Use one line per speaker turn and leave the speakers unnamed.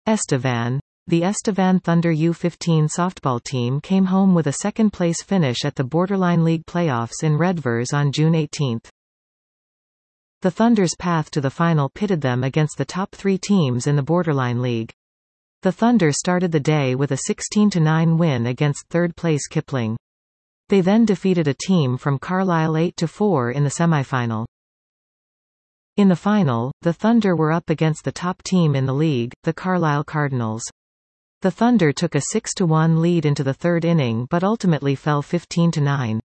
Estevan. The Estevan Thunder U15 softball team came home with a second-place finish at the Borderline League playoffs in Redvers on June 18. The Thunder's path to the final pitted them against the top three teams in the Borderline League. The Thunder started the day with a 16-9 win against third-place Kipling. They then defeated a team from Carlisle 8-4 in the semifinal. In the final, the Thunder were up against the top team in the league, the Carlisle Cardinals. The Thunder took a 6-1 lead into the third inning but ultimately fell 15-9.